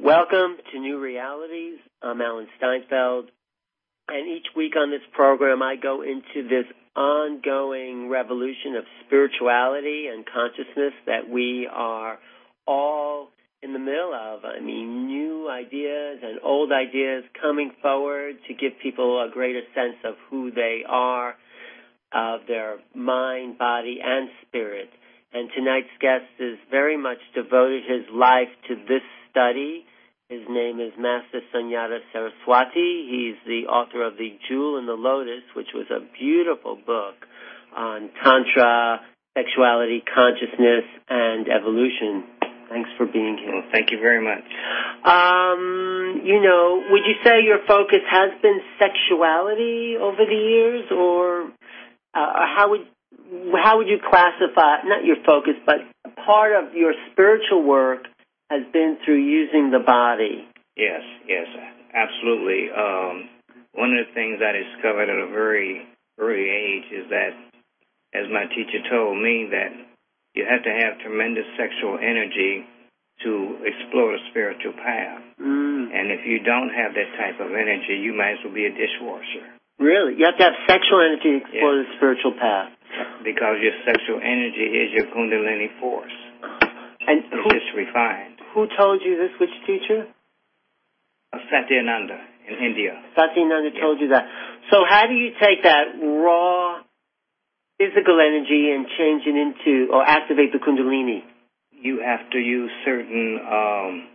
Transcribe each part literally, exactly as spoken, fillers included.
Welcome to New Realities. I'm Alan Steinfeld, and each week on this program I go into this ongoing revolution of spirituality and consciousness that we are all in the middle of. I mean, new ideas and old ideas coming forward to give people a greater sense of who they are, of their mind, body, and spirit. And tonight's guest is very much devoted his life to this study. His name is Master Sunyata Saraswati. He's the author of The Jewel in the Lotus, which was a beautiful book on Tantra, sexuality, consciousness, and evolution. Thanks for being here. Well, thank you very much. Um, you know, would you say your focus has been sexuality over the years, or uh, how would how would you classify, not your focus, but part of your spiritual work has been through using the body? Yes, yes, absolutely. Um, one of the things I discovered at a very early age is that, as my teacher told me, that you have to have tremendous sexual energy to explore the spiritual path. Mm. And if you don't have that type of energy, you might as well be a dishwasher. Really? You have to have sexual energy to explore Yes. the spiritual path. Because your sexual energy is your Kundalini force. And It's who, just refined. who told you this? Which teacher? Satyananda in India. Satyananda Yeah. told you that. So how do you take that raw physical energy and change it into, or activate the Kundalini? You have to use certain um,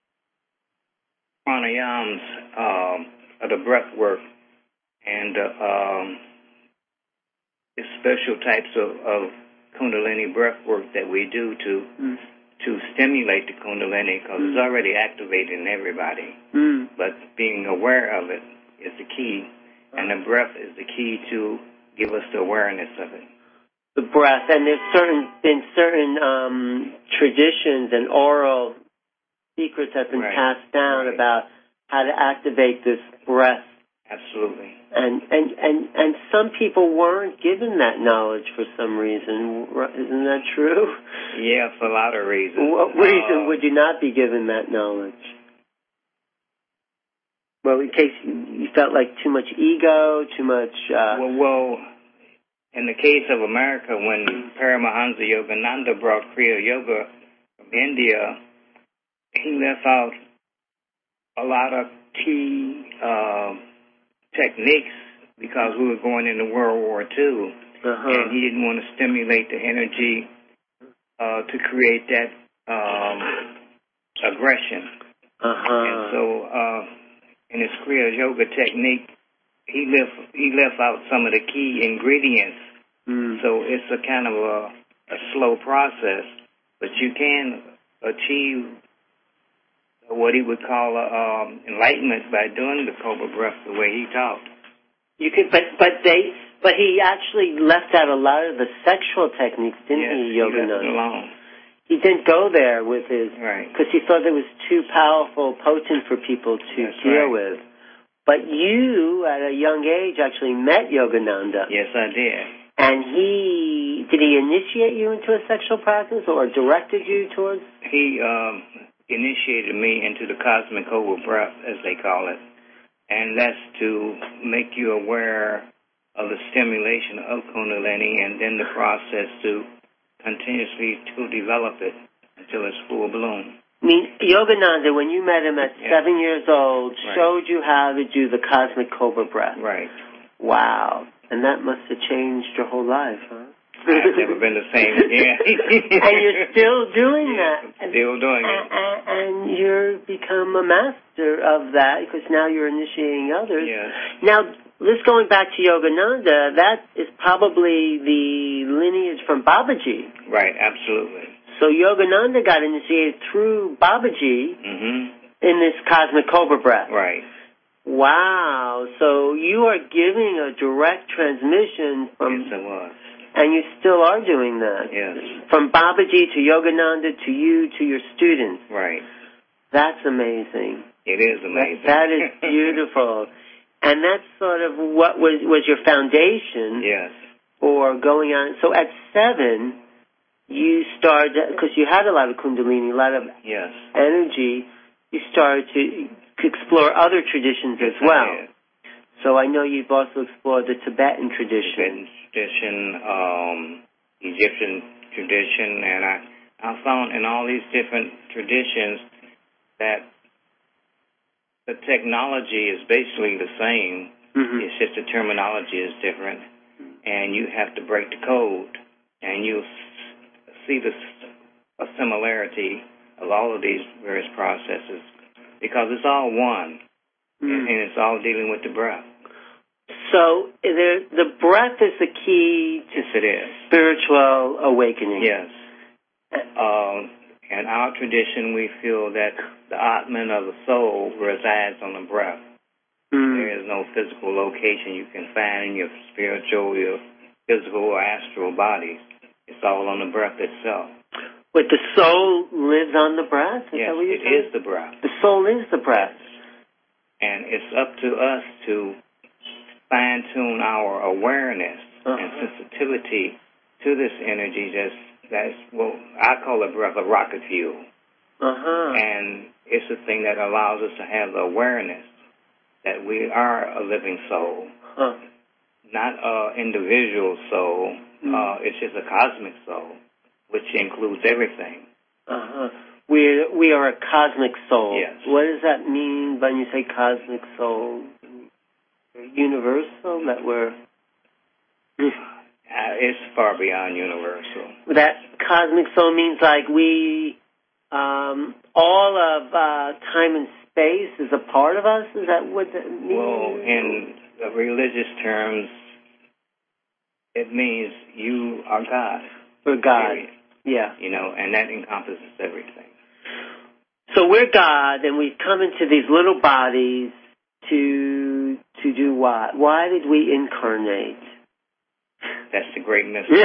pranayams um, of the breath work and uh, um, the special types of, of Kundalini breath work that we do to Mm. to stimulate the Kundalini, because Mm. it's already activated in everybody. Mm. But being aware of it is the key, and the breath is the key to give us the awareness of it. The breath, and there's certain been certain um, traditions and oral secrets have been Right. passed down Right. about how to activate this breath. Absolutely. And, and, and, and some people weren't given that knowledge for some reason. Isn't that true? Yeah, for a lot of reasons. What reason Uh, would you not be given that knowledge? Well, in case you, you felt like too much ego, too much... Uh, Well, well, in the case of America, when Paramahansa Yogananda brought Kriya Yoga from India, he left out a lot of key uh, techniques because we were going into World War Two, uh-huh. and he didn't want to stimulate the energy uh, to create that um, aggression. Uh-huh. And so, uh, in his Kriya Yoga technique, he left he left out some of the key ingredients. Mm. So it's a kind of a, a slow process, but you can achieve what he would call a, um, enlightenment by doing the Cobra breath the way he taught. You could, but but they, but he actually left out a lot of the sexual techniques, didn't Yes, he, he left it Yogananda? alone. He didn't go there with his, Right. because he thought it was too powerful, potent for people to That's deal right. with. But you, at a young age, actually met Yogananda. Yes, I did. And he, did he initiate you into a sexual practice or directed you towards? He um, initiated me into the cosmic Cobra breath, as they call it. And that's to make you aware of the stimulation of Kundalini, and then the process to continuously to develop it until it's full bloom. I mean, Yogananda, when you met him at Yeah. seven years old, Right. showed you how to do the cosmic Cobra breath. Right. Wow. And that must have changed your whole life, huh? I've never been the same again. And you're still doing Yeah, that. still doing it. And, and you're become a master of that because now you're initiating others. Yes. Now, this going back to Yogananda, that is probably the lineage from Babaji. Right, absolutely. So Yogananda got initiated through Babaji Mm-hmm. in this cosmic Cobra breath. Right. Wow. So you are giving a direct transmission from... Yes, it was. And you still are doing that. Yes. From Babaji to Yogananda to you to your students. Right. That's amazing. It is amazing. That, that is beautiful. And that's sort of what was, was your foundation Yes. for going on. So at seven, you started, because you had a lot of Kundalini, a lot of Yes. energy. you started to explore other traditions Yes, as well. I did. So I know you've also explored the Tibetan tradition. Tibetan tradition, um, Egyptian tradition, and I, I found in all these different traditions that the technology is basically the same. Mm-hmm. It's just the terminology is different, and you have to break the code, and you'll s- see the s- a similarity of all of these various processes because it's all one, Mm. and, and it's all dealing with the breath. So there, the breath is the key to Yes, it is. spiritual awakening. Yes. Um, in our tradition, we feel that the Atman of the soul resides on the breath. Mm. There is no physical location you can find in your spiritual, your physical or astral bodies. It's all on the breath itself. But the soul lives on the breath? Is Yes, that what you're it saying? is the breath. The soul is the breath. And it's up to us to fine-tune our awareness Uh-huh. and sensitivity to this energy that's, that's well, I call it breath, a rocket fuel. Uh-huh. And it's the thing that allows us to have the awareness that we are a living soul, Huh. not an individual soul. Mm. Uh, it's just a cosmic soul, which includes everything. Uh-huh. We we are a cosmic soul. Yes. What does that mean when you say cosmic soul? Universal? That we're... Uh, it's far beyond universal. That cosmic soul means like we... Um, all of uh, time and space is a part of us? Is that what that means? Well, in the religious terms, it means you are God. We're God. Period. Yeah. You know, and that encompasses everything. So we're God, and we've come into these little bodies to to do what? Why did we incarnate? That's the great mystery.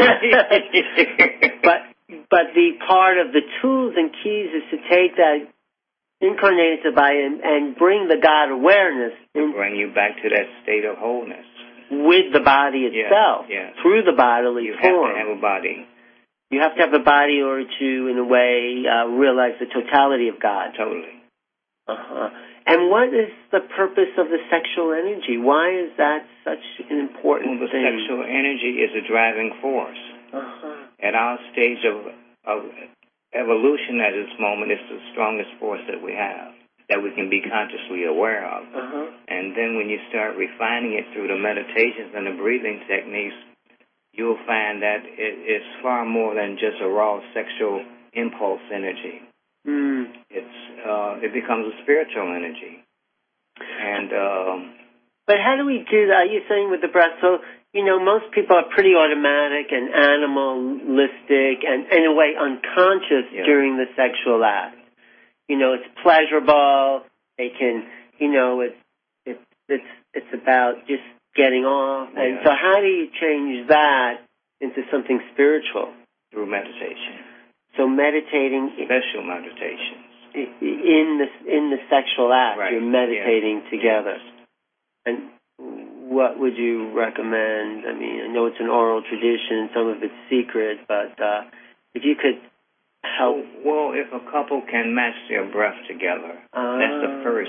but but the part of the tools and keys is to take that incarnated body and, and bring the God awareness in, Bring you back to that state of wholeness. with the body itself, yes. through the bodily You form. have to have a body. You have to have a body in order to, in a way, uh, realize the totality of God. Totally. Uh-huh. And what is the purpose of the sexual energy? Why is that such an important Well, the thing? sexual energy is a driving force. Uh-huh. At our stage of, of evolution at this moment, it's the strongest force that we have, that we can be consciously aware of. Uh-huh. And then when you start refining it through the meditations and the breathing techniques, you'll find that it, it's far more than just a raw sexual impulse energy. Mm. It's uh, it becomes a spiritual energy. And um, But how do we do that? Are you saying with the breath? So, you know, most people are pretty automatic and animalistic and, in a way, unconscious yeah. during the sexual act. You know, it's pleasurable. They can, you know, it's it's it's it's about just getting off. Yeah. And so, how do you change that into something spiritual? Through meditation. So, meditating Special meditations. in the in the sexual act, Right. you're meditating yeah. together. Yeah. And what would you recommend? I mean, I know it's an oral tradition, some of it's secret, but uh, if you could help. Well, if a couple can match their breath together, Uh, that's the first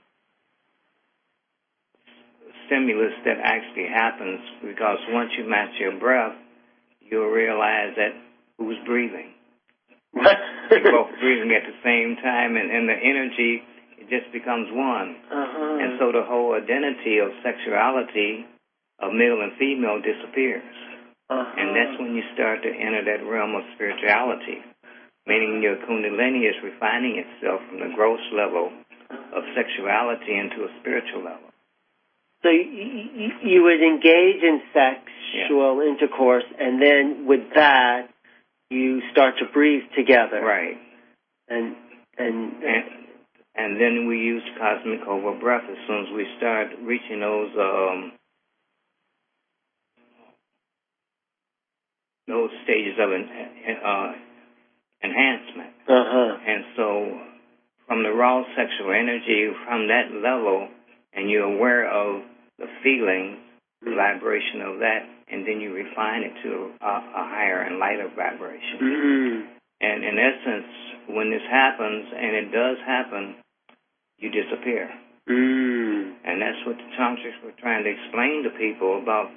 stimulus that actually happens, because once you match your breath, you'll realize that who's breathing. You're both breathing at the same time, and, and the energy, it just becomes one. Uh-huh. And so the whole identity of sexuality of male and female disappears. Uh-huh. And that's when you start to enter that realm of spirituality, meaning your kundalini is refining itself from the gross level of sexuality into a spiritual level. So you, you, you would engage in sexual yeah. intercourse, and then with that, you start to breathe together. Right. And and and, and then we use cosmic over breath as soon as we start reaching those um, those stages of en, uh, enhancement. Uh-huh. And so from the raw sexual energy, from that level, and you're aware of the feeling, the vibration of that, and then you refine it to a, a higher and lighter vibration. Mm-hmm. And in essence, when this happens, and it does happen, you disappear. Mm. And that's what the tantrics were trying to explain to people about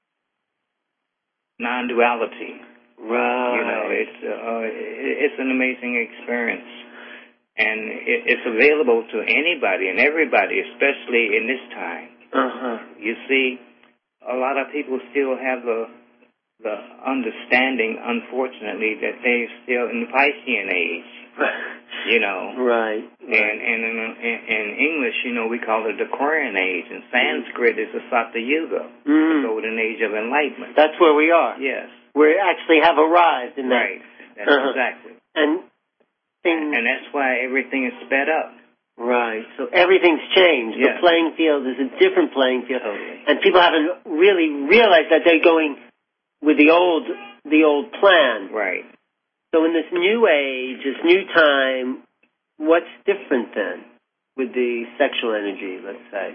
non-duality. Right. You know, it's uh, it's an amazing experience, and it, it's available to anybody and everybody, especially in this time. Uh-huh. You see, a lot of people still have the the understanding, unfortunately, that they're still in the Piscean age. You know, right. And and in, in, in English, you know, we call it the Aquarian age. In Sanskrit, it's the Satya Yuga, mm. the golden age of enlightenment. That's where we are. Yes. We actually have arrived in that. Right. That's uh-huh. exactly. And things, and that's why everything is sped up. Right. So everything's changed. Yes. The playing field is a different playing field, Totally. and people haven't really realized that they're going with the old the old plan. Right. So in this new age, this new time, what's different then with the sexual energy, let's say?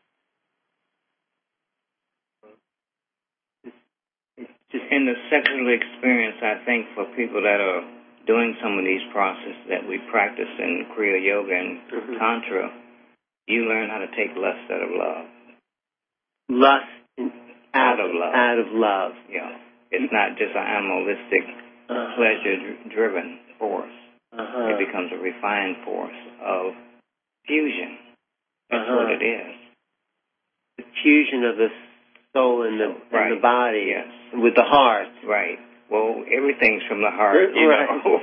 It's just in the sexual experience, I think for people that are doing some of these processes that we practice in Kriya Yoga and mm-hmm. Tantra, you learn how to take lust out of love. Lust in, out, out of love. Out of love. Yeah. It's not just an animalistic, uh-huh. pleasure-driven force. Uh-huh. It becomes a refined force of fusion. That's uh-huh. what it is. The fusion of the soul and the, right. and the body yes. with the heart. Right. Well, everything's from the heart, you right. know.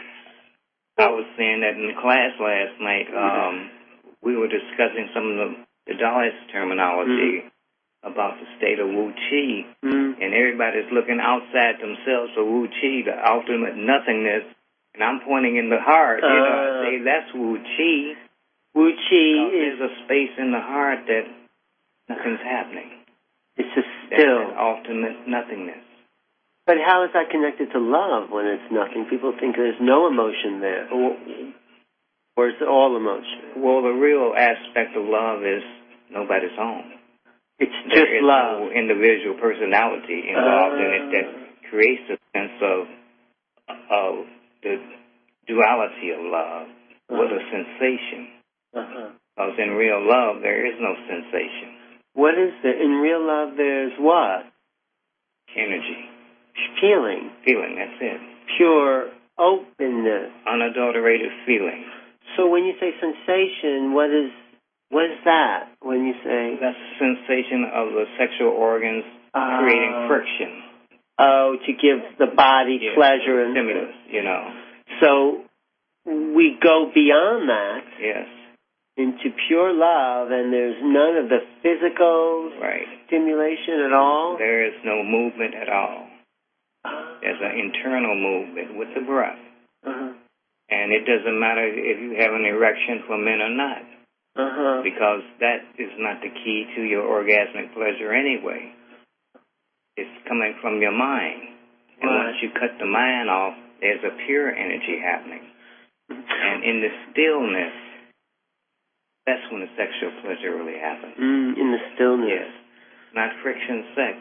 I was saying that in class last night. Um, we were discussing some of the, the Taoist terminology mm-hmm. about the state of Wu Chi, mm-hmm. and everybody's looking outside themselves for Wu Chi, the ultimate nothingness, and I'm pointing in the heart. Uh, you know, I say that's Wu Chi. Wu Chi is... There's a space in the heart that nothing's happening. It's just still. That's ultimate nothingness. But how is that connected to love when it's nothing? People think there's no emotion there. Well, or is it all emotion? Well, the real aspect of love is nobody's own. It's there just is love. No individual personality involved uh, in it that creates a sense of of the duality of love uh-huh. with a sensation. Uh-huh. Because in real love, there is no sensation. What is there? In real love, there's what? Energy. Feeling. Feeling, that's it. Pure openness. Unadulterated feeling. So when you say sensation, what is what is that when you say? That's the sensation of the sexual organs uh, creating friction. Oh, to give the body yes, pleasure and stimulus, you know. So we go beyond that. Yes. Into pure love, and there's none of the physical right. stimulation at all? There is no movement at all. Uh, There's an internal movement with the breath. uh-huh. And it doesn't matter if you have an erection for men or not. Uh-huh. Because that is not the key to your orgasmic pleasure anyway. It's coming from your mind. And right. once you cut the mind off, there's a pure energy happening. And in the stillness, that's when the sexual pleasure really happens. Mm, in the stillness. Yes. Not friction sex.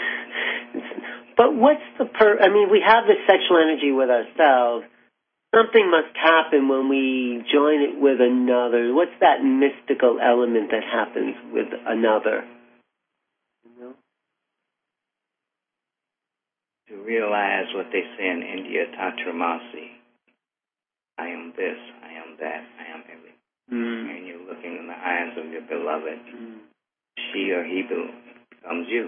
But what's the per... I mean, we have this sexual energy with ourselves. Something must happen when we join it with another. What's that mystical element that happens with another? You know? To realize what they say in India, Tatramasi. I am this, I am that, I am everything. Mm. And you're looking in the eyes of your beloved. Mm. She or he becomes you.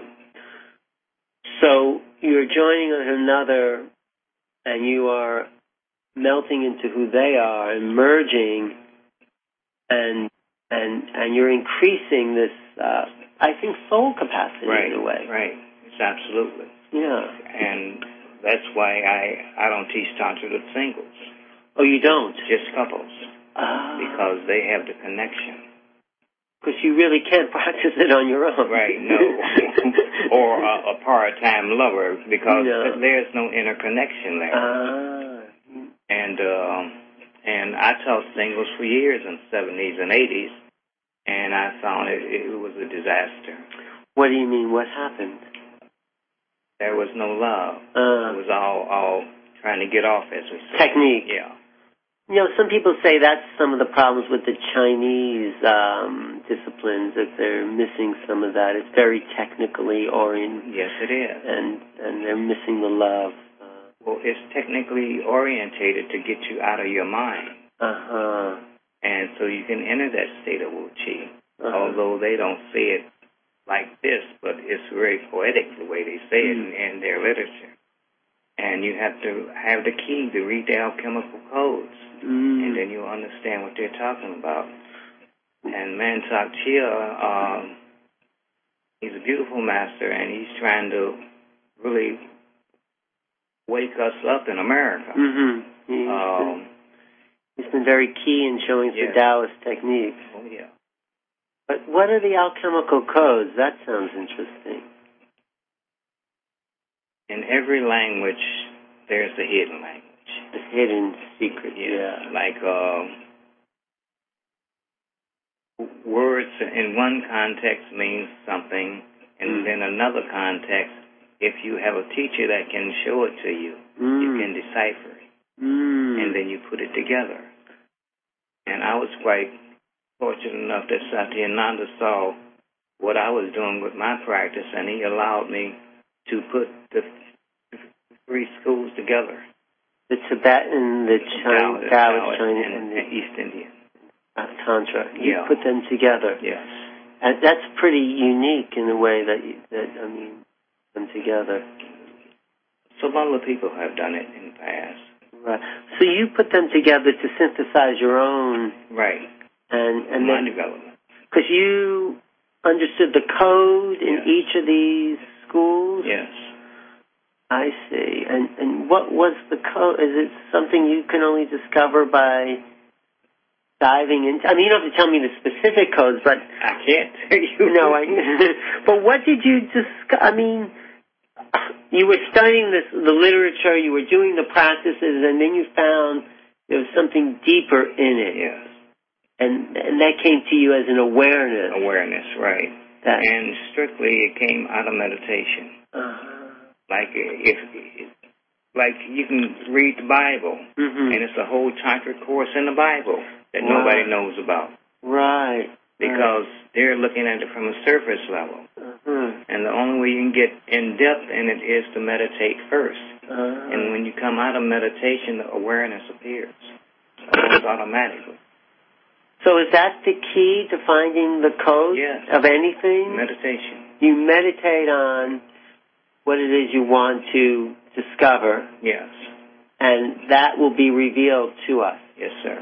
So you're joining with another, and you are melting into who they are and merging, and and and you're increasing this, uh, I think, soul capacity right, in a way. Right. It's absolutely. Yeah. And that's why I I don't teach Tantra to singles. Oh, you don't? Just couples. Ah. Because they have the connection. Because you really can't practice it on your own. Right, no. Or a, a part-time lover, because no. there's no interconnection there. Ah. And um, and I taught singles for years in the seventies and eighties, and I found it, it was a disaster. What do you mean? What happened? There was no love. Uh, it was all, all trying to get off, as we say. Technique. Yeah. You know, some people say that's some of the problems with the Chinese um, disciplines, that they're missing some of that. It's very technically oriented. Yes, it is. And, and they're missing the love. Uh, well, it's technically orientated to get you out of your mind. Uh-huh. And so you can enter that state of Wu Chi, uh-huh. although they don't say it like this, but it's very poetic the way they say it mm. in, in their literature. And you have to have the key to read the alchemical codes. Mm. And then you'll understand what they're talking about. And Mantak Chia, um, he's a beautiful master, and he's trying to really wake us up in America. Mm-hmm. He's, um, been, he's been very key in showing yes. the Taoist techniques. Oh, yeah. But what are the alchemical codes? That sounds interesting. In every language, there's a hidden language. A hidden secret, yes. yeah. Like uh, words in one context means something, and mm. then another context, if you have a teacher that can show it to you, mm. you can decipher it. Mm. And then you put it together. And I was quite fortunate enough that Satyananda saw what I was doing with my practice, and he allowed me to put the three schools together. The Tibetan, the Chinese, Taoist, Chinese, and the East Indian. Uh, Tantra. You yeah. put them together. Yes. And that's pretty unique in the way that, you, that I mean, them together. Some other people have done it in the past. Right. So you put them together to synthesize your own. Right. And, and my then, development. Because you understood the code in yes. each of these schools? Yes. I see. And and what was the code? Is it something you can only discover by diving into? I mean, you don't have to tell me the specific codes, but I can't tell you. No, I. But what did you discover? I mean, you were studying this, the literature, you were doing the practices, and then you found there was something deeper in it. Yes. And and that came to you as an awareness. Awareness, right. That. And strictly it came out of meditation. Uh-huh. Like if, like you can read the Bible, mm-hmm. and it's a whole tantric course in the Bible that right. nobody knows about. Right. Because right. they're looking at it from a surface level. Uh-huh. And the only way you can get in depth in it is to meditate first. Uh-huh. And when you come out of meditation, the awareness appears. Almost automatically. So is that the key to finding the code yes. of anything? Meditation. You meditate on what it is you want to discover. Yes. And that will be revealed to us. Yes, sir.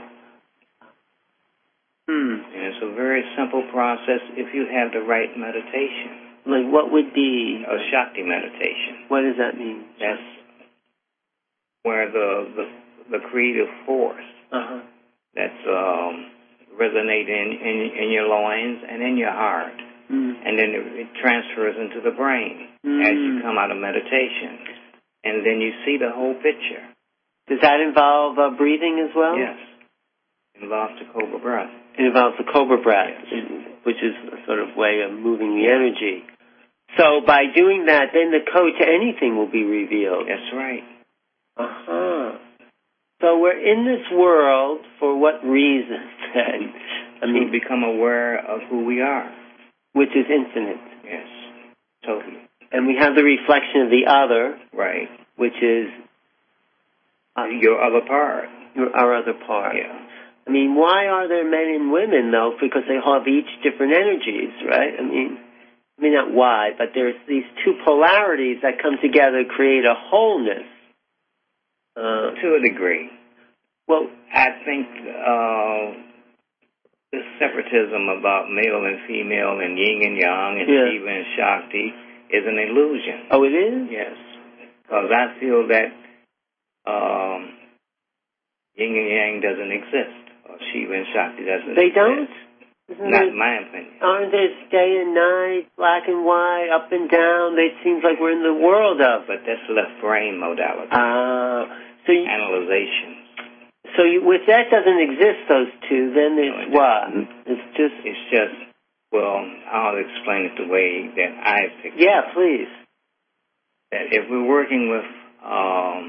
Hmm. And it's a very simple process if you have the right meditation. Like what would be? A Shakti meditation. What does that mean? That's where the the, the creative force uh-huh. that's um, resonating in, in, in your loins and in your heart. Mm. And then it, it transfers into the brain mm. as you come out of meditation. And then you see the whole picture. Does that involve uh, breathing as well? Yes. It involves the cobra breath. It involves the cobra breath, yes. which is a sort of way of moving the energy. So by doing that, then the code to anything will be revealed. That's right. Uh-huh. So we're in this world for what reason then? I mean, to become aware of who we are. Which is infinite. Yes, totally. And we have the reflection of the other. Right. Which is... Uh, your other part. Your, our other part. Yeah. I mean, why are there men and women, though? Because they have each different energies, right? I mean, I mean, not why, but there's these two polarities that come together create a wholeness. Uh, to a degree. Well, I think... Uh, this separatism about male and female and yin and yang and yeah. Shiva and Shakti is an illusion. Oh, it is? Yes. Because I feel that um, yin and yang doesn't exist, or Shiva and Shakti doesn't they exist. They don't? Isn't Not there, my opinion. Aren't there day and night, black and white, up and down? It seems like we're in the world of... But that's left brain modality. Ah. Uh, so you, Analyzation. So you, if that doesn't exist, those two, then it's no, it what? It's just... It's just, well, I'll explain it the way that I picked Yeah, it up. Please. That if we're working with um,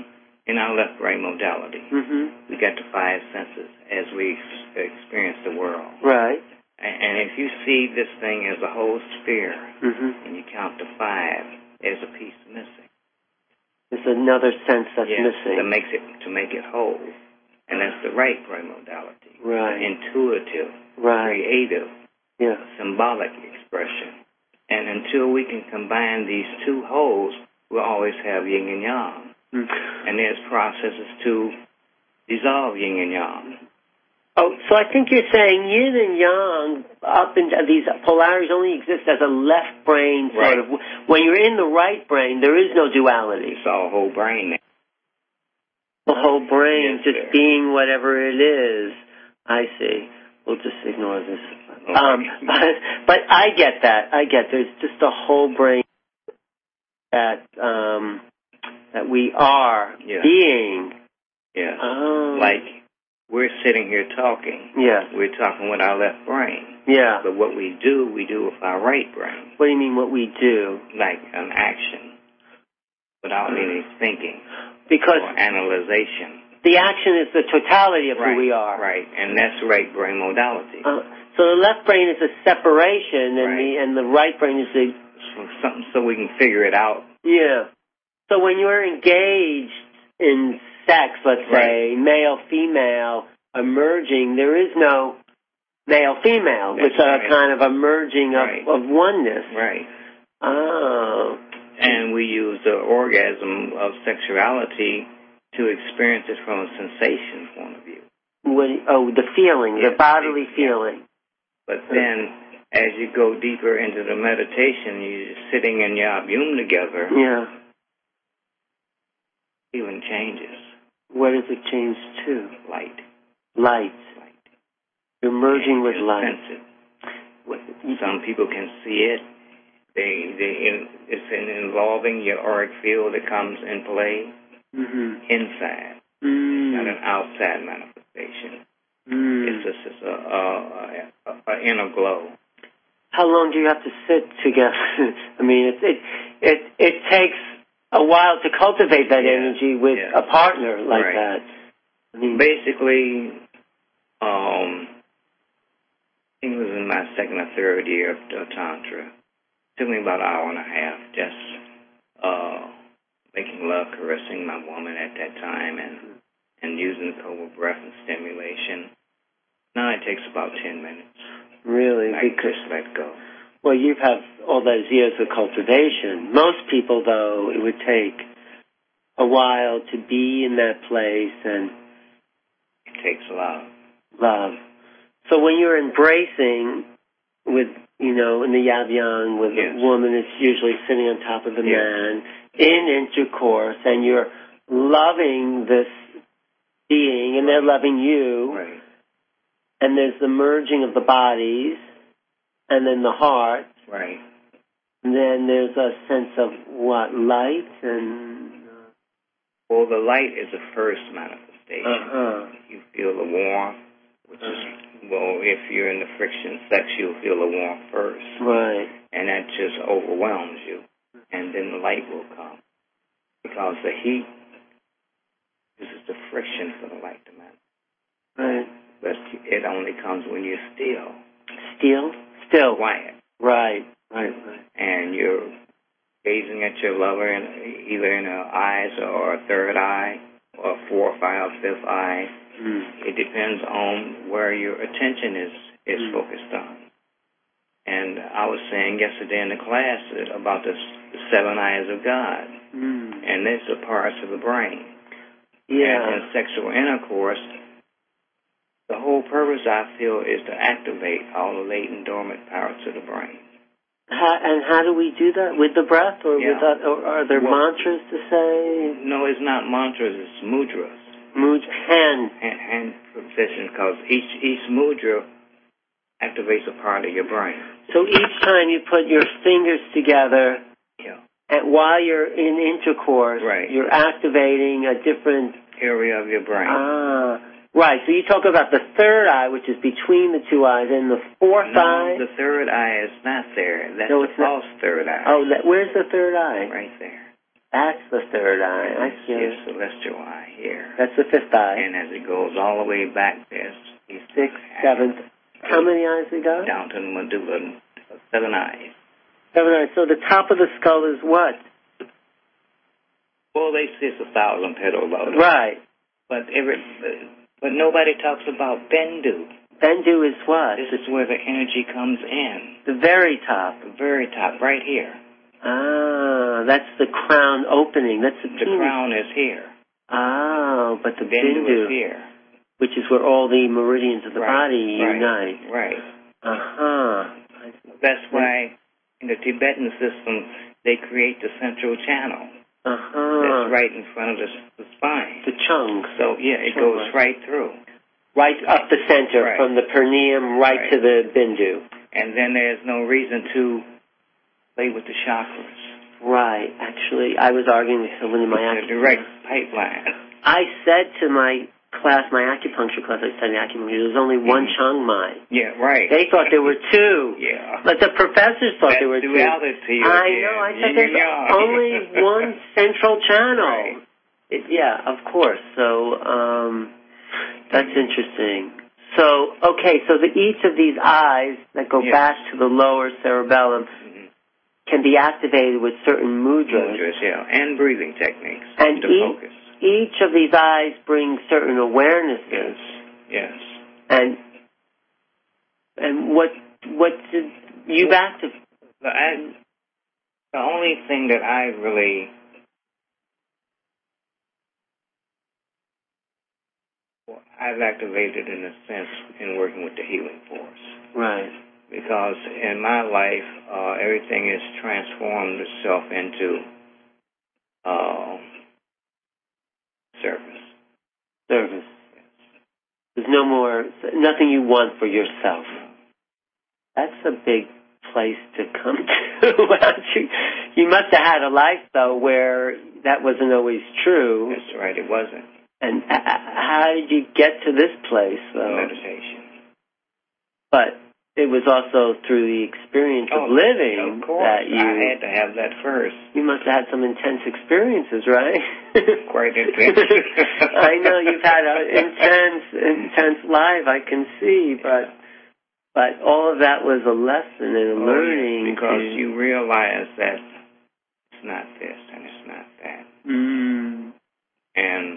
in our left brain modality. Mm-hmm. We got the five senses as we ex- experience the world. Right. And, and if you see this thing as a whole sphere, Mm-hmm. and you count to five, there's a piece missing. There's another sense that's yes, missing. To make it to make it whole, and that's the right brain modality. Right. Intuitive. Right. Creative. Yeah. Symbolic expression. And until we can combine these two wholes, we'll always have yin and yang. Mm. And there's processes to dissolve yin and yang. Oh, so I think you're saying yin and yang, up and these polarities only exist as a left brain sort Right. of. When you're in the right brain, there is no duality. It's all whole brain. The whole brain Yes, just sir. being whatever it is. I see. We'll just ignore this. Okay. Um, but, but I get that. I get there's just a whole brain that um, that we are Yeah. being. Yeah. Oh. Like we're sitting here talking. Yeah. We're talking with our left brain. Yeah. But what we do, we do with our right brain. What do you mean what we do? Like an action. Without any thinking. Because or analyzation. the action is the totality of right, who we are. Right, and that's right brain modality. Uh, so the left brain is a separation, and Right. the and the right brain is the So, something so we can figure it out. yeah. So when you're engaged in sex, let's say male female emerging, there is no male female. That's It's a right. kind of a merging of, Right. of oneness. Right. Oh. And we use the orgasm of sexuality to experience it from a sensation point of view. What, oh, the feeling, the Yes, bodily yeah. feeling. But then, as you go deeper into the meditation, you're sitting in your abum together, Yeah. feeling changes. What does it change to? Light. Light. Light. You're merging And with you light. sense it. Some people can see it. They, they, it's an involving your auric field that comes in play Mm-hmm. inside, Mm. not an outside manifestation. Mm. It's just it's a, a, a, a inner glow. How long do you have to sit together? I mean, it it it, it takes a while to cultivate that Yeah. energy with Yeah. a partner like Right. that. I mean, Basically, um, I think it was in my second or third year of uh, Tantra. It took me about an hour and a half just uh, making love, caressing my woman at that time, and and using the cobra breath and stimulation. Now it takes about ten minutes. really, I because just let go. well, you've had all those years of cultivation. Most people, though, it would take a while to be in that place and It takes love. love. So when you're embracing with, you know, in the yavyang with Yes. a woman is usually sitting on top of a Yes. man in intercourse, and you're loving this being, and they're loving you, Right. and there's the merging of the bodies, and then the heart, Right. and then there's a sense of what, light and Well, the light is the first manifestation. uh-huh. You feel the warmth, which is, well, if you're in the friction sex, you'll feel the warmth first. Right. And that just overwhelms you. And then the light will come. Because the heat, this is the friction for the light to manifest. Right. But it only comes when you're still, Still? Still. quiet, Right. Right, right. and you're gazing at your lover in, either in her eyes or a third eye, or fourth eye or fifth eye. Mm. It depends on where your attention is, is Mm. focused on. And I was saying yesterday in the class about the, the seven eyes of God. Mm. And these are parts of the brain. Yeah. And in sexual intercourse, the whole purpose, I feel, is to activate all the latent dormant parts of the brain. How, and how do we do that? With the breath, or Yeah. with that, or are there Well, mantras to say? No, it's not mantras, it's mudras. Mudra, hand. Hand, hand position, because each, each mudra activates a part of your brain. So each time you put your fingers together, Yeah. and while you're in intercourse, Right. you're activating a different Area of your brain. ah. Right. So you talk about the third eye, which is between the two eyes, and the fourth no, eye. the third eye is not there. That's No, the it's not. false third eye. Oh, that, where's the third eye? Right there. That's the third eye. I see. His celestial eye here. That's the fifth eye. And as it goes all the way back, there's sixth, seventh. How many eyes we got? Down to the medulla, seven eyes. Seven eyes. So the top of the skull is what? Well, they say it's a thousand petal lotus. Right. But every, but nobody talks about Bendu. Bendu is what? This is where the energy comes in. The very top. The very top, right here. Ah, that's the crown opening. That's the, the crown is here. Oh, but the Bendu Bindu is here, which is where all the meridians of the right, body right, unite. Right. Uh huh. That's why in the Tibetan system they create the central channel. Uh huh. That's right in front of the, the spine. The chung. So yeah, it chung goes right through. Right up the center, right. From the perineum right, right to the Bindu. And then there's no reason to play with the chakras. Right. Actually, I was arguing with someone in my acupuncture. direct pipeline. I said to my class, my acupuncture class, I studied acupuncture, there was only one mm-hmm. Chiang Mai. Yeah, right. They thought there were two. Yeah. But the professors thought That's there were two. Duality I again. know. I thought there's yeah. only one central channel. Right. It, yeah, of course. So, um, that's interesting. So, okay, so the, each of these eyes that go yes. back to the lower cerebellum mm-hmm. can be activated with certain mudras. Mudras, yeah, and breathing techniques and to each, focus. Each of these eyes brings certain awarenesses. Yes, yes. And and what what did you well, active? The, I, the only thing that I really I've activated in a sense in working with the healing force. Right. Because in my life, uh, everything has transformed itself into uh, service. Service. Yes. There's no more, nothing you want for yourself. That's a big place to come to. You must have had a life, though, where that wasn't always true. That's right, it wasn't. And uh, how did you get to this place, though? Meditation. But it was also through the experience oh, of living of course. that you... I had to have that first. You must have had some intense experiences, right? Quite intense. I know you've had an intense, intense life, I can see, but but all of that was a lesson and a oh, learning. Yes, because to... you realize that it's not this and it's not that. Mm. And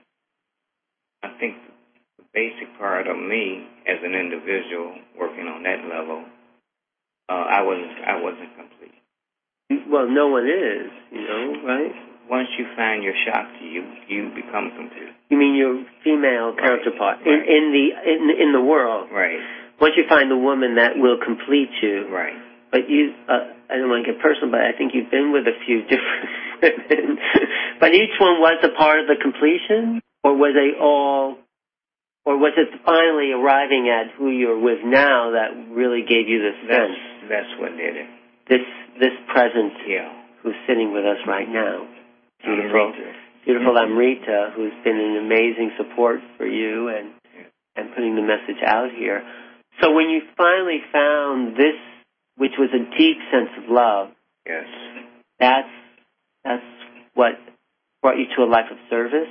I think the basic part of me as an individual working on that level, uh, I wasn't I wasn't complete. Well, no one is, you know, right? Once you find your Shakti, you you become complete. You mean your female right. counterpart right. in, in the in in the world, right? Once you find the woman that will complete you, right? But you, uh, I don't want to get personal, but I think you've been with a few different women. But each one was a part of the completion, or was they all? Or was it finally arriving at who you're with now that really gave you this sense? That's, that's what did it. This this presence yeah. who's sitting with us right now. Beautiful. Amrita. Beautiful Amrita, who's been an amazing support for you and yeah. and putting the message out here. So when you finally found this, which was a deep sense of love, yes, that's that's what brought you to a life of service?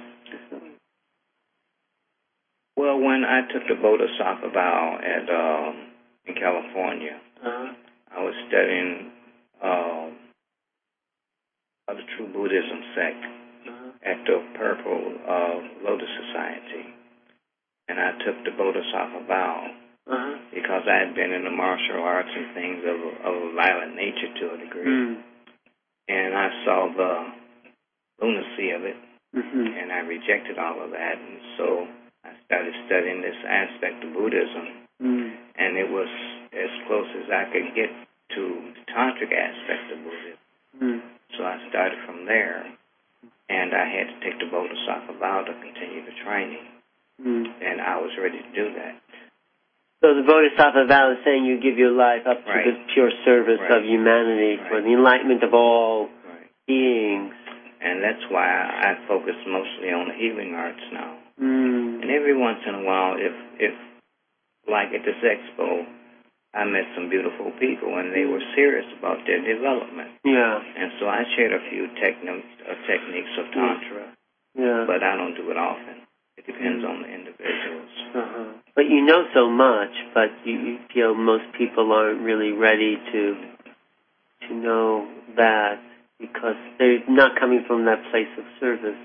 Well, when I took the Bodhisattva vow at um, in California, uh-huh. I was studying uh, of the True Buddhism sect uh-huh. at the Purple uh, Lotus Society, and I took the Bodhisattva vow uh-huh. because I had been in the martial arts and things of, of a violent nature to a degree, mm. and I saw the lunacy of it, mm-hmm. and I rejected all of that, and so I started studying this aspect of Buddhism, mm. and it was as close as I could get to the tantric aspect of Buddhism. Mm. So I started from there, and I had to take the Bodhisattva vow to continue the training, mm. and I was ready to do that. So the Bodhisattva vow is saying you give your life up right. to the pure service right. of humanity right. for the enlightenment of all right. beings. And that's why I focus mostly on the healing arts now. Mm. And every once in a while, if, if like at this expo, I met some beautiful people, and they were serious about their development. Yeah. And so I shared a few techniques, uh, techniques of Tantra, yeah. but I don't do it often. It depends on the individuals. Uh-huh. But you know so much, but you, you feel most people aren't really ready to to know that because they're not coming from that place of service.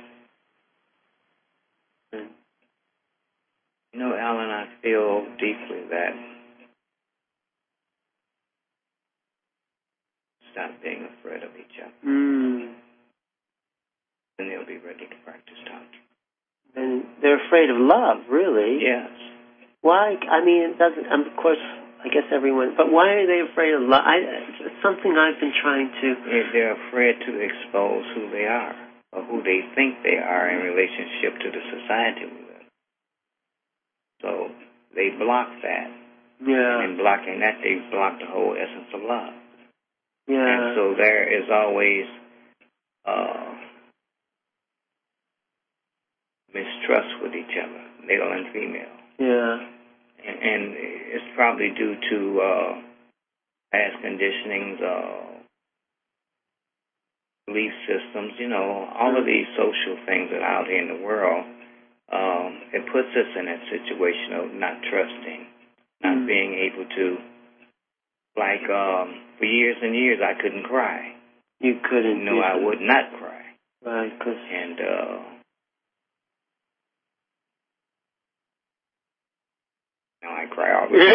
And you know, Alan, I feel deeply that stop being afraid of each other. Mm. And they'll be ready to practice Tantra. And they're afraid of love, really. Yes. Why? I mean, it doesn't. Um, of course, I guess everyone. But why are they afraid of love? I, it's something I've been trying to. They're afraid to expose who they are or who they think they are in relationship to the society we live. So they block that. Yeah. And in blocking that, they block the whole essence of love. Yeah. And so there is always uh, mistrust with each other, male and female. Yeah. And, and it's probably due to uh, past conditionings, uh, belief systems, you know, all of these social things that are out here in the world. Um, it puts us in that situation of not trusting, not mm. being able to, like, um, for years and years I couldn't cry. You couldn't? No, I would not cry. Right, cause and, uh, now I cry all the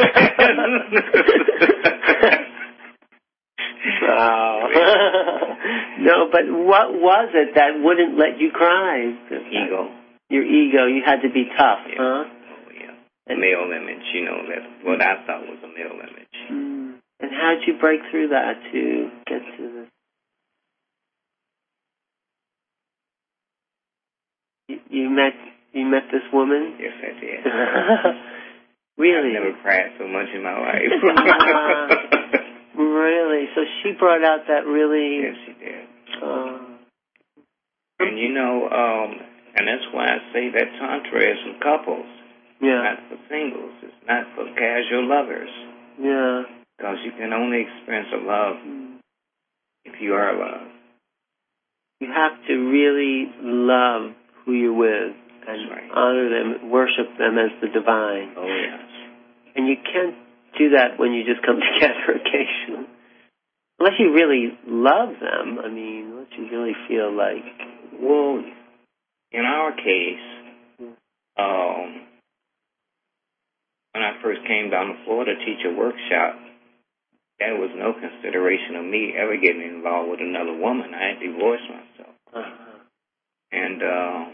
time. Wow. No, but what was it that wouldn't let you cry? Ego. Your ego. You had to be tough, yeah. huh? Oh, yeah. And male image, you know, that what I thought was a male image. Mm. And how did you break through that to get to this? You, you met you met this woman? Yes, I did. Really? I've never cried so much in my life. uh, really? So she brought out that really... Yes, she did. Uh, and you know, um, and that's why I say that Tantra is for couples. Yeah. Not for singles. It's not for casual lovers. Yeah. Because you can only experience a love mm. if you are loved. You have to really love who you're with and right. honor them, worship them as the divine. Oh, yes. And you can't do that when you just come together occasionally. Unless you really love them, I mean, unless you really feel like... Well, in our case, um, when I first came down to Florida to teach a workshop, there was no consideration of me ever getting involved with another woman. I had divorced myself. Uh-huh. And uh,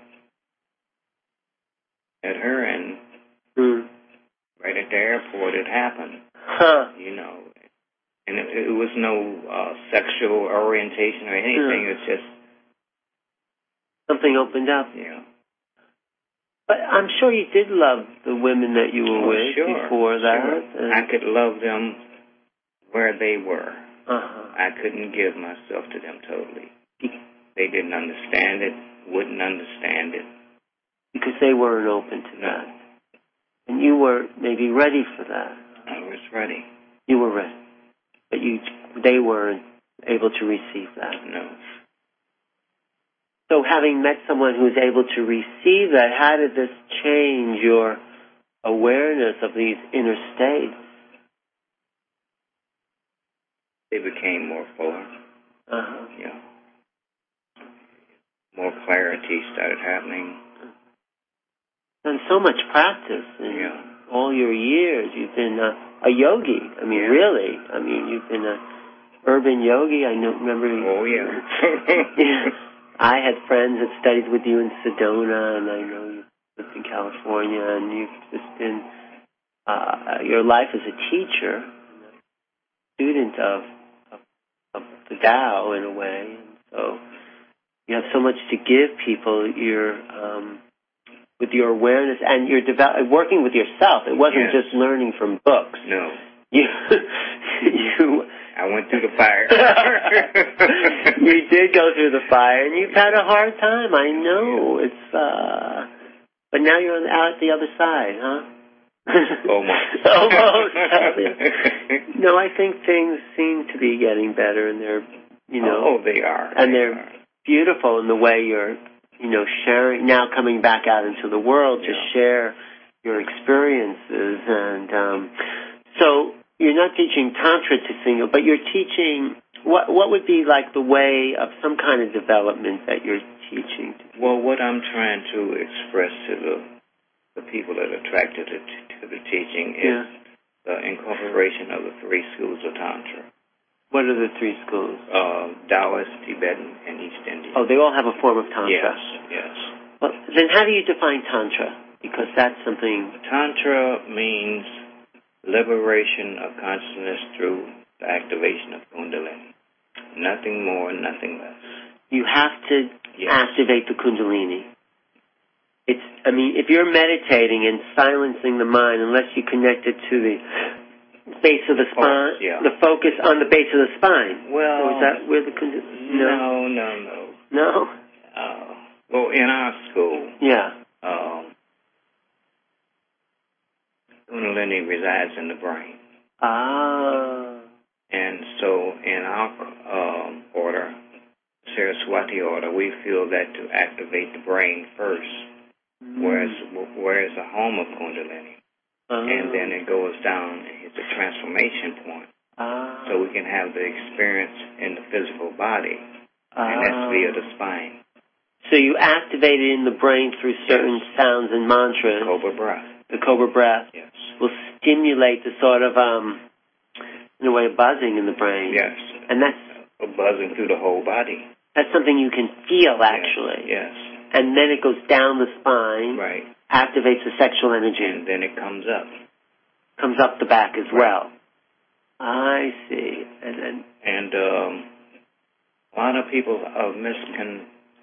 at her and mm. right at the airport, it happened. Huh. You know, and it, it was no uh, sexual orientation or anything. Yeah. It's just something opened up. Yeah. But I'm sure you did love the women that you were oh, with sure, before that. Sure. I could love them where they were. Uh-huh. I couldn't give myself to them totally. They didn't understand it, wouldn't understand it. Because they weren't open to no. that. And you were maybe ready for that. I was ready. You were ready. But you, they weren't able to receive that. No. So having met someone who's able to receive that, how did this change your awareness of these inner states? They became more fuller. Uh-huh. Yeah. More clarity started happening. And so much practice in yeah. all your years. You've been uh, a yogi. I mean, yeah. really. I mean, you've been a urban yogi. I know, remember. Oh, yeah. yeah. I had friends that studied with you in Sedona, and I know you lived in California, and you've just been, uh, your life as a teacher, a student of, of, of the Tao in a way. And so you have so much to give people. You're, um, with your awareness, and you're develop, working with yourself. It wasn't yes. just learning from books. No. You, you. I went through the fire. You did go through the fire, and you've had a hard time. I know. It's, uh, but now you're on the, out the other side, huh? Almost. Almost. No, I think things seem to be getting better, and they're, you know. Oh, they are. And they they're are. beautiful in the way you're, you know, sharing, now coming back out into the world to Yeah. share your experiences. And um, so you're not teaching Tantra to single, but you're teaching, what what would be like the way of some kind of development that you're teaching? Well, what I'm trying to express to the the people that are attracted to, to the teaching is Yeah. the incorporation of the three schools of Tantra. What are the three schools? Uh, Taoist, Tibetan, and East Indian. Oh, they all have a form of Tantra. Yes, yes. Well, then how do you define Tantra? Because that's something... Tantra means liberation of consciousness through the activation of Kundalini. Nothing more, nothing less. You have to Yes. activate the Kundalini. It's, I mean, if you're meditating and silencing the mind, unless you connect it to the base of the spine, Oh, yeah. the focus on the base of the spine. Well, So is that where the Kundalini... no, no, no. No? Uh, well, in our school, Yeah. um, Kundalini resides in the brain. Ah. And so in our um, order, Saraswati order, we feel that to activate the brain first, Mm. whereas whereas the home of Kundalini, Ah. and then it goes down and hits a transformation point, Ah. so we can have the experience in the physical body, Ah. and that's via the spine. So you activate it in the brain through certain sounds and mantras. Cobra breath. The cobra breath Yes. will stimulate the sort of, um, in a way, buzzing in the brain. Yes. And that's A buzzing through the whole body. that's something you can feel, actually. Yes. And then it goes down the spine, Right. activates the sexual energy, And then it comes up. comes up the back as Right. well. I see. And then, And um, a lot of people of miscon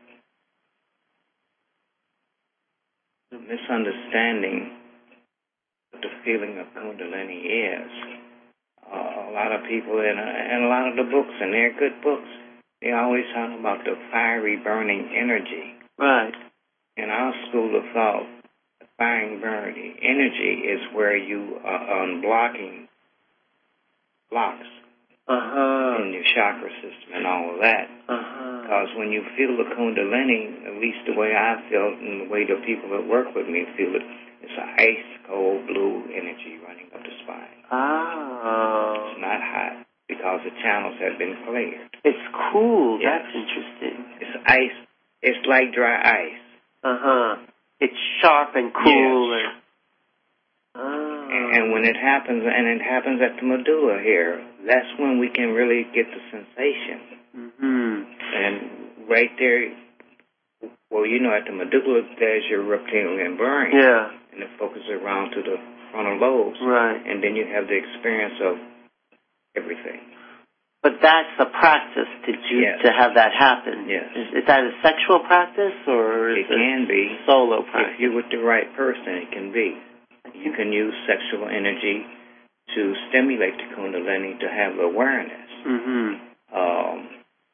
misunderstanding what the feeling of Kundalini is. Uh, a lot of people in a, and a lot of the books, and they're good books, they always talk about the fiery burning energy. right. In our school of thought, the fiery burning energy is where you are unblocking blocks Uh-huh. in your chakra system and all of that. Uh-huh. Because when you feel the Kundalini, at least the way I feel and the way the people that work with me feel it, it's an ice-cold blue energy running up the spine. Oh. It's not hot because the channels have been cleared. It's cool. Yes. That's interesting. It's ice. It's like dry ice. Uh-huh. It's sharp and cool. Yes. And, oh. And when it happens, and it happens at the medulla here, that's when we can really get the sensation. Mm-hmm. And right there, well, you know, at the medulla, there's your reptilian brain. Yeah. And it focuses around to the frontal lobes. Right. And then you have the experience of everything. But that's a practice to do, Yes. to have that happen. Yes. Is, is that a sexual practice or is It can be. solo If practice? you're with the right person, it can be. You can use sexual energy to stimulate the Kundalini to have awareness. Mm-hmm. Um,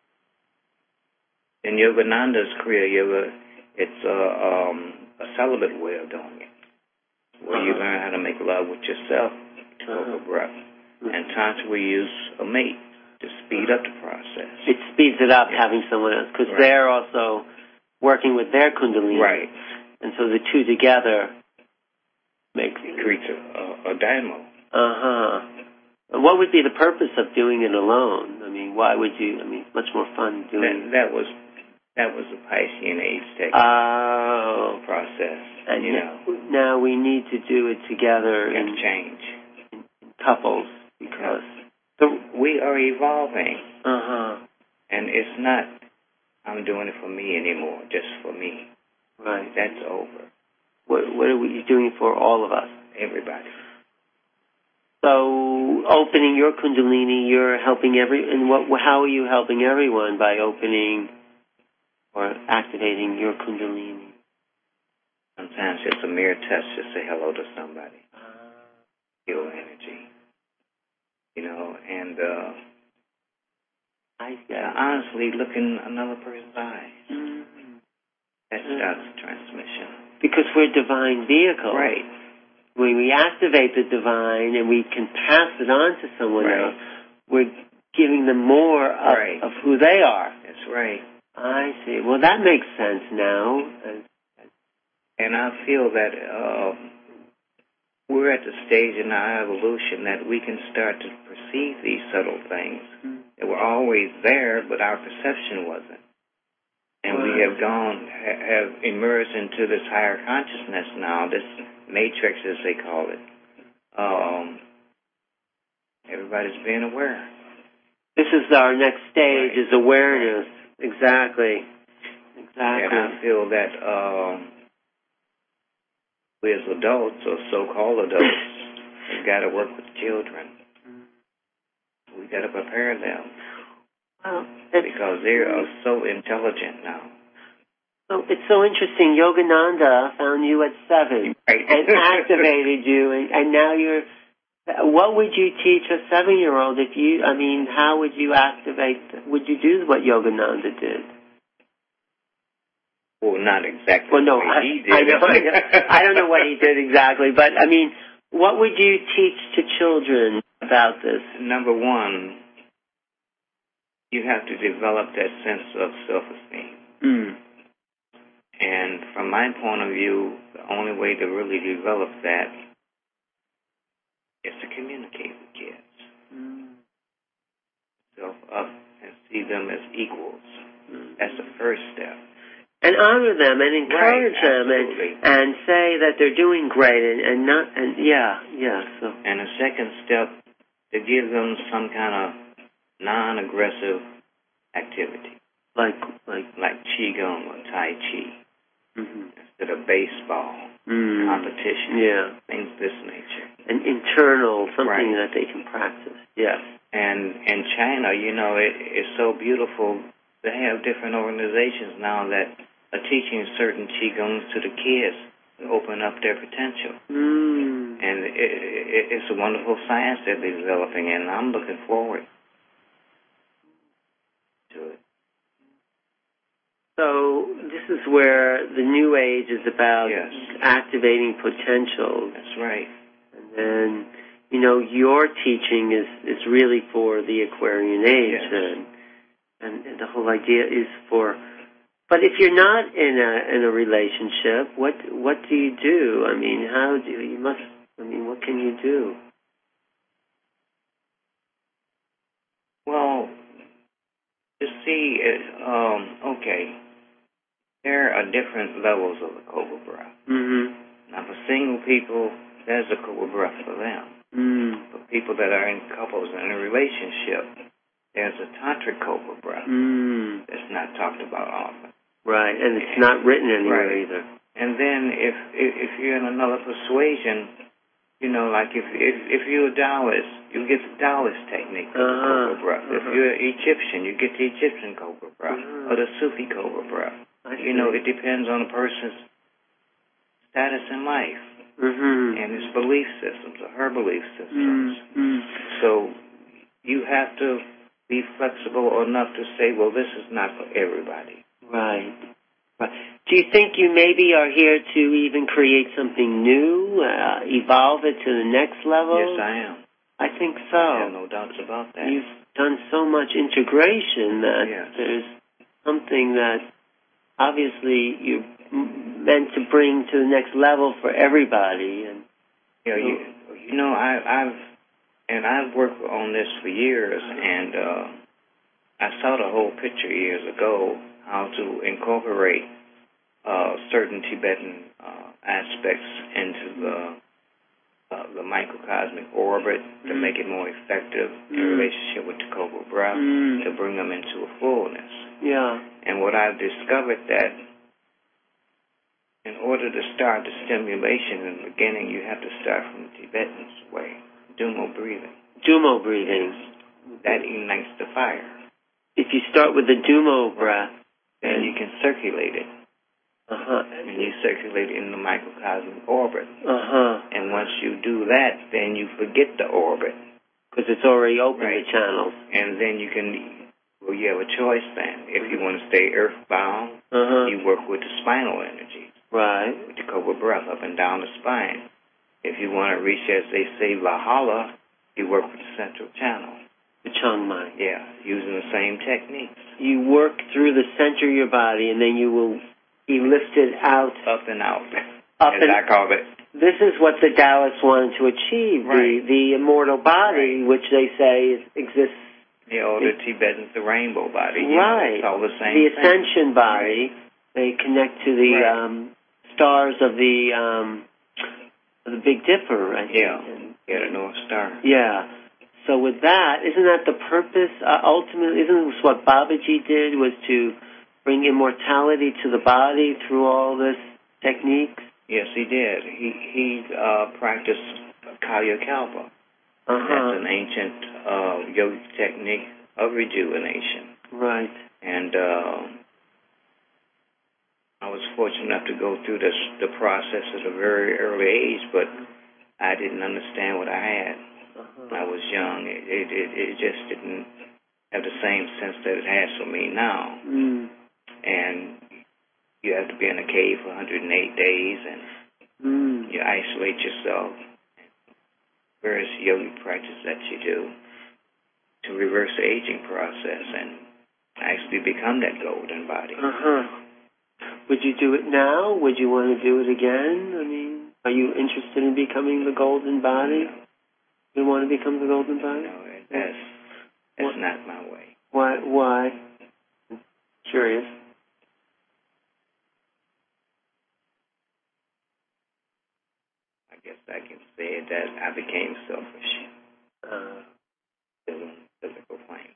in Yogananda's Kriya Yoga, it's a, um, a celibate way of doing it, where Uh-huh. you learn how to make love with yourself, Uh-huh. over breath. And Tantra, we use a mate to speed up the process. It speeds it up Yes. having someone else because Right. they're also working with their Kundalini. Right. And so the two together make... It creates a, a, a dynamo. Uh-huh. And what would be the purpose of doing it alone? I mean, why would you... I mean, it's much more fun doing... That, that was that was the Piscean age technique Oh. process. And you now, know, now we need to do it together you have in, to change. in couples because... The, We are evolving, uh-huh. and it's not, I'm doing it for me anymore, just for me. Right. That's over. What, what are we doing for all of us? Everybody. So, opening your Kundalini, you're helping every, and what, how are you helping everyone by opening or activating your Kundalini? Sometimes just a mere touch, just say hello to somebody. Feel energy. You know, and uh, I see. honestly, look in another person's eyes. Mm-hmm. That starts transmission. Because we're divine vehicles. Right. when we activate the divine and we can pass it on to someone right. else, we're giving them more of, right. of who they are. That's right. I see. Well, that makes sense now. And I feel that uh, we're at the stage in our evolution that we can start to perceive these subtle things mm-hmm. that were always there, but our perception wasn't. And wow. we have gone, ha- have emerged into this higher consciousness now, this matrix, as they call it. Um, everybody's being aware. This is our next stage, right. is awareness. Right. Exactly. Exactly. And I feel that um, we as adults, or so-called adults, have got to work with children. We got to prepare them. Well, because they are so intelligent now. So it's so interesting. Yogananda found you at seven right. and activated you, and, and now you're. What would you teach a seven-year-old if you? I mean, how would you activate? Would you do what Yogananda did? Well, not exactly. Well, no, what I, he did. I, know, I, know, I don't know what he did exactly, but I mean, what would you teach to children about this? Number one, you have to develop that sense of self-esteem. Mm. And from my point of view, the only way to really develop that is to communicate with kids. Mm. Self up and see them as equals. Mm. That's the first step. And honor them and encourage right, them and, and say that they're doing great and, and not and yeah, yeah. So and a second step, to give them some kind of non-aggressive activity. Like like like Qigong or Tai Chi. Mm-hmm. Instead of baseball, mm. competition, yeah. things of this nature. An internal, something right. that they can practice. Yes. And in China, you know, it, it's so beautiful. They have different organizations now that are teaching certain Qigongs to the kids to open up their potential. Mm. And it, it, it's a wonderful science that they're developing, and I'm looking forward to it. So this is where the New Age is about yes. activating potential. That's right. And then, you know, your teaching is, is really for the Aquarian Age. Yes. And, and, and the whole idea is for... But if you're not in a in a relationship, what what do you do? I mean, how do you must? I mean, what can you do? Well, you see, um, okay, there are different levels of the Cobra breath. Mm-hmm. Now, for single people, there's a Cobra breath for them. Mm. For people that are in couples and in a relationship, there's a tantric Cobra breath. Mm. That's not talked about often. Right, and it's not written anywhere right. either. And then if, if if you're in another persuasion, you know, like if if, if you're a Taoist, you get the Taoist technique of uh-huh. the Cobra breath. Uh-huh. If you're Egyptian, you get the Egyptian Cobra breath uh-huh. or the Sufi Cobra breath. I you see. know, it depends on a person's status in life mm-hmm. and his belief systems or her belief systems. Mm-hmm. So you have to be flexible enough to say, well, this is not for everybody. Right. Right. Do you think you maybe are here to even create something new, uh, evolve it to the next level? Yes, I am. I think so. I have no doubts about that. You've done so much integration that yes. there's something that obviously you're meant to bring to the next level for everybody. And you know, you, you know I, I've and I've worked on this for years, and uh, I saw the whole picture years ago, how to incorporate uh, certain Tibetan uh, aspects into the uh, the microcosmic orbit mm. to make it more effective mm. in relationship with the Cobra breath, mm. to bring them into a fullness. Yeah. And what I've discovered that in order to start the stimulation in the beginning, you have to start from the Tibetan's way, Dumo breathing. Dumo breathing. That ignites the fire. If you start with the Dumo breath, then you can circulate it. Uh-huh. And you circulate it in the microcosmic orbit. Uh-huh. And once you do that, then you forget the orbit. Because it's already open, right. the channels. And then you can, well, you have a choice then. If you want to stay earthbound, uh-huh. you work with the spinal energy. Right. With the Cobra breath up and down the spine. if you want to reach, as they say, Valhalla, you work with the central channel. The Chung mind. Yeah, using the same techniques. You work through the center of your body, and then you will be lifted out. Up and out, Up as and, I call it. This is what the Taoists wanted to achieve, right. the, the immortal body, right. which they say is, exists. The older Tibetans, the rainbow body. You right. know, it's all the same The thing. ascension body. Right. They connect to the right. um, stars of the um, the Big Dipper, I think. Yeah, and, yeah, the North Star. Yeah. So with that, isn't that the purpose? Uh, ultimately, isn't this what Babaji did, was to bring immortality to the body through all this techniques? Yes, he did. He he uh, practiced Kaya Kalpa. Uh-huh. That's an ancient uh, yogic technique of rejuvenation. Right. And uh, I was fortunate enough to go through this the process at a very early age, but I didn't understand what I had. Uh-huh. I was young. It, it it it just didn't have the same sense that it has for me now. Mm. And you have to be in a cave for one hundred eight days, and mm. you isolate yourself. Various yogic practices that you do to reverse the aging process and actually become that golden body. Uh-huh. Would you do it now? Would you want to do it again? I mean, are you interested in becoming the golden body? No. You want to become the golden body? No, that's, that's what? Not my way. Why? Why? Curious. I guess I can say that I became selfish. Uh. Physical plane.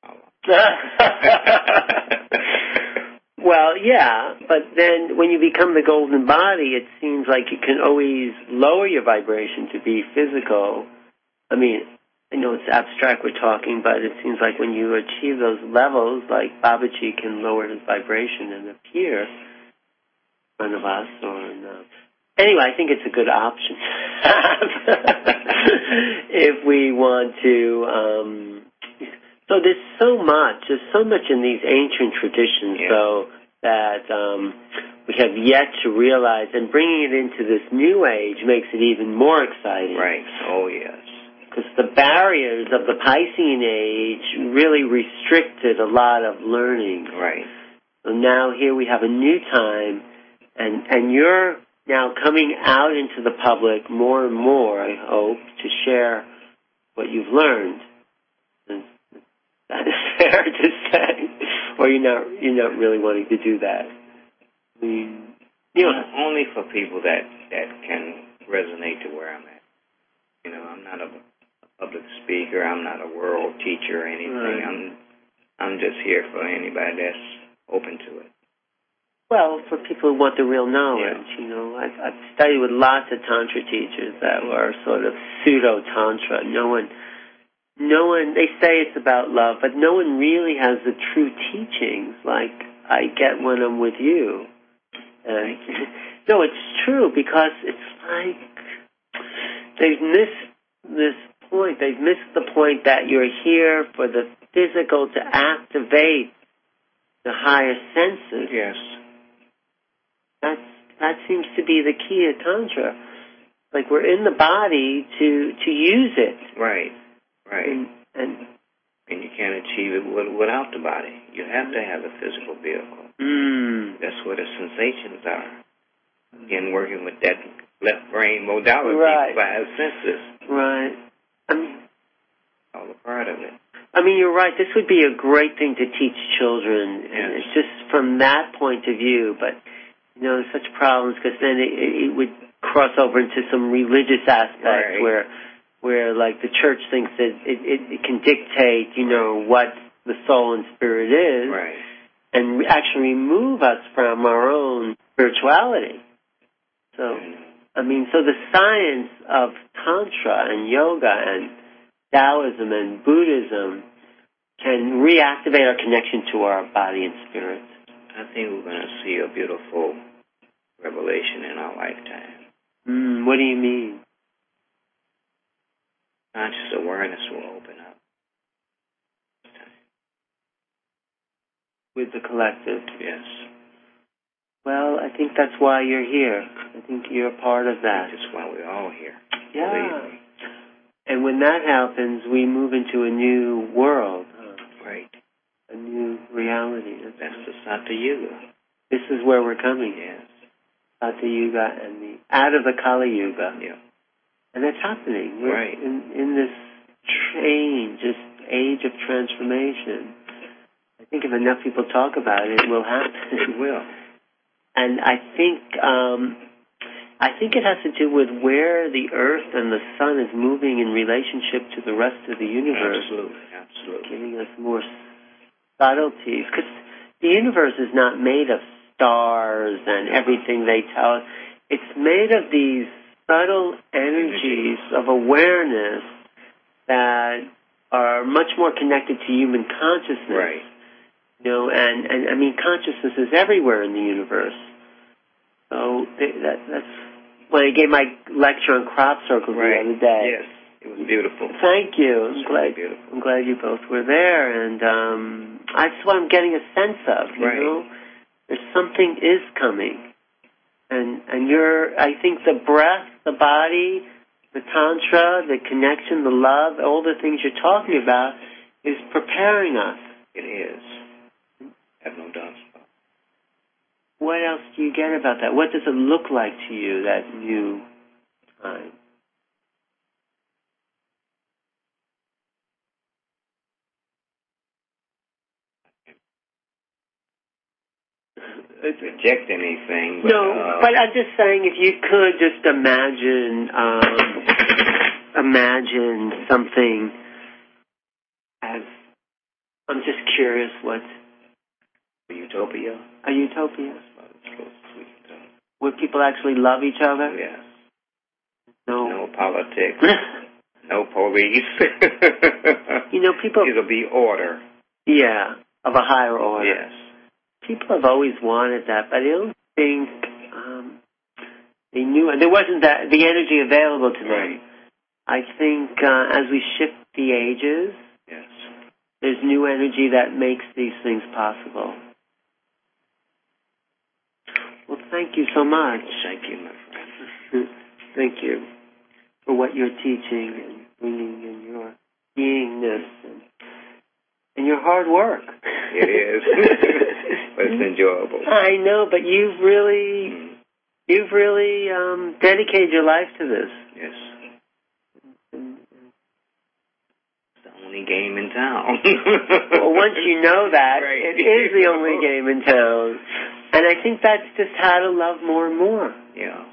Well, yeah, but then when you become the golden body, it seems like you can always lower your vibration to be physical. I mean, I know it's abstract we're talking, but it seems like when you achieve those levels, like Babaji can lower his vibration and appear in front of us. Or in, uh, anyway, I think it's a good option if we want to. Um, so there's so much, there's so much in these ancient traditions, yeah. though, that um, we have yet to realize, and bringing it into this new age makes it even more exciting. Right. Oh, yes. Because the barriers of the Piscean age really restricted a lot of learning. Right. So now here we have a new time, and and you're now coming out into the public more and more, I hope, to share what you've learned. And that is fair to say. Or you're not, you're not really wanting to do that. I mean, you know, only for people that, that can resonate to where I'm at. You know, I'm not a public speaker. I'm not a world teacher or anything. Right. I'm I'm just here for anybody that's open to it. Well, for people who want the real knowledge, yeah. you know, I've, I've studied with lots of tantra teachers that were sort of pseudo tantra. No one, no one. They say it's about love, but no one really has the true teachings like I get when I'm with you. And no, it's true because it's like they've missed this point. They've missed the point that you're here for the physical to activate the higher senses. Yes. That's, that seems to be the key of Tantra. Like we're in the body to, to use it. Right, right. And, and, and you can't achieve it without the body. You have to have a physical vehicle. Mm. That's where the sensations are. Again, working with that left brain modality, right. five senses. Right. I mean, all a part of it. I mean, you're right. This would be a great thing to teach children. Yes. And it's just from that point of view. But, you know, such problems because then it, it would cross over into some religious aspect right. where, where like the church thinks that it, it, it can dictate, you know, what the soul and spirit is, right. and actually remove us from our own spirituality. So, I mean, so the science of Tantra and yoga and Taoism and Buddhism can reactivate our connection to our body and spirit. I think we're going to see a beautiful revelation in our lifetime. Mm, what do you mean? Conscious awareness will open up. With the collective? Yes. Well, I think that's why you're here. I think you're a part of that. That's why we're all here. Yeah. And when that happens, we move into a new world. Right. A new reality. That's the Satya Yuga. This is where we're coming. Yes. Satya Yuga and the out of the Kali Yuga. Yeah. And that's happening. We're right. In, in this change, this age of transformation. I think if enough people talk about it, it will happen. It will. And I think um, I think it has to do with where the Earth and the Sun is moving in relationship to the rest of the universe. Absolutely, absolutely. Giving us more subtleties. Because the universe is not made of stars and everything they tell us. It's made of these subtle energies of awareness that are much more connected to human consciousness. Right. You know, and, and I mean, consciousness is everywhere in the universe. So that, that's when I gave my lecture on crop circles right. the other day. Yes, it was beautiful. Thank you. I'm glad, beautiful. I'm glad you both were there, and um, that's what I'm getting a sense of. You right. know, there's something is coming, and and you're. I think the breath, the body, the tantra, the connection, the love, all the things you're talking about is preparing us. It is. I have no doubt. What else do you get about that? What does it look like to you, that new time? Reject anything. But, no, uh, but I'm just saying, if you could just imagine, um, imagine something as, I'm just curious what... A utopia? A utopia. That's close to utopia. Where people actually love each other? Yes. No. No politics. No police. You know, people... It'll be order. Yeah, of a higher order. Yes. People have always wanted that, but I don't think um, they knew it. There wasn't that the energy available to them. Right. I think uh, as we shift the ages, yes. there's new energy that makes these things possible. Well, thank you so much. Thank you, my friend. Thank you for what you're teaching and bringing in your beingness and, and your hard work. It is. But it's enjoyable. I know, but you've really, mm. you've really um, dedicated your life to this. Yes. It's the only game in town. Well, once you know that, right. It is the only game in town. And I think that's just how to love more and more. Yeah.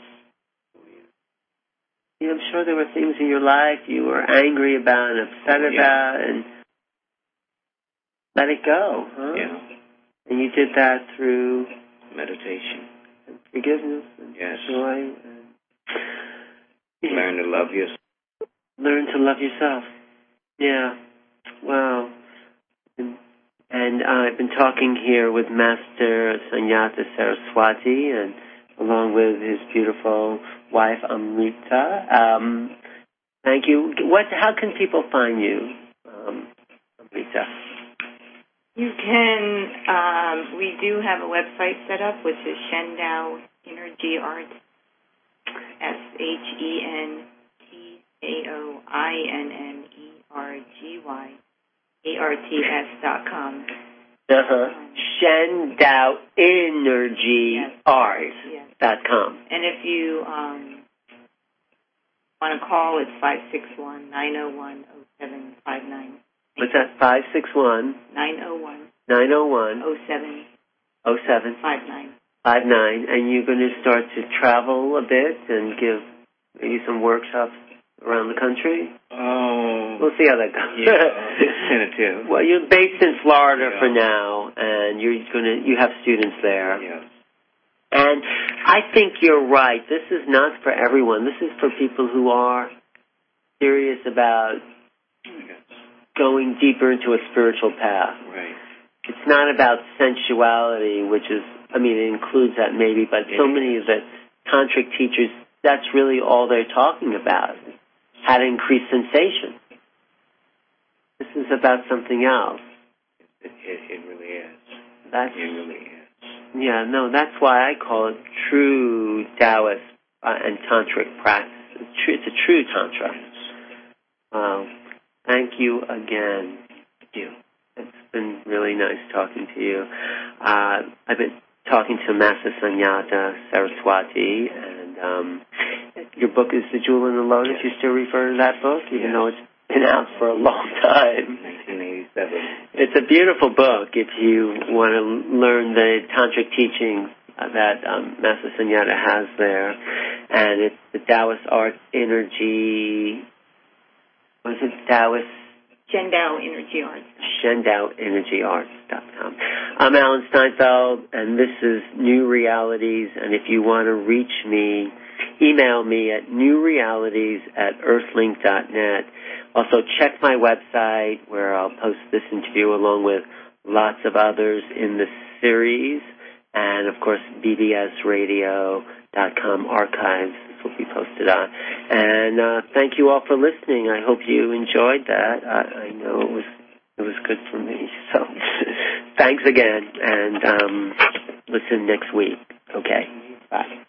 You know, I'm sure there were things in your life you were angry about and upset oh, yeah. about, and let it go, huh? Yeah. And you did that through meditation and forgiveness and yes. joy. And yeah. Learn to love yourself. Learn to love yourself. Yeah. Wow. And, and uh, I've been talking here with Master Sunyata Saraswati, and along with his beautiful wife Amrita. Um, thank you. What? How can people find you, um, Amrita? You can, um, we do have a website set up, which is Shendao Energy Art, S H E N T A O I N N E R G Y A R T S dot com. Uh-huh. Shendao Energy yes. Art yes. dot com. And if you um, want to call, it's five six one, nine oh one, oh seven five nine. What's that? five six one nine oh one nine oh one oh seven oh seven five nine. Five nine. And you're going to start to travel a bit and give maybe some workshops around the country? Oh. We'll see how that goes. Yeah, it's tentative. Well, you're based in Florida yeah. for now, and you're going to you have students there. Yeah. And I think you're right. This is not for everyone. This is for people who are serious about going deeper into a spiritual path. Right. It's not about sensuality, which is, I mean, it includes that maybe, but it so is. many of the tantric teachers, that's really all they're talking about, how to increase sensation. This is about something else. It, it, it really is. That's, it really is. Yeah, no, that's why I call it true Taoist uh, and Tantric practice. It's, true, it's a true Tantra. Wow. Thank you again. Thank you. It's been really nice talking to you. Uh, I've been talking to Master Sunyata Saraswati, and um, your book is The Jewel in the Lotus. Yes. You still refer to that book, even Yes. though it's been out for a long time. nineteen eighty-seven. It's a beautiful book if you want to learn the tantric teachings uh, that um, Master Sunyata has there. And it's the Taoist Art Energy, what is it, Taoist? Shendao Energy Arts. Shendao Energy Arts dot com. I'm Alan Steinfeld, and this is New Realities. And if you want to reach me, email me at newrealities at earthlink dot net. Also, check my website where I'll post this interview along with lots of others in the series. And, of course, b b s radio dot com archives. This will be posted on. And uh, thank you all for listening. I hope you enjoyed that. I, I know it was it was good for me. So thanks again. And um, listen next week. Okay. Bye.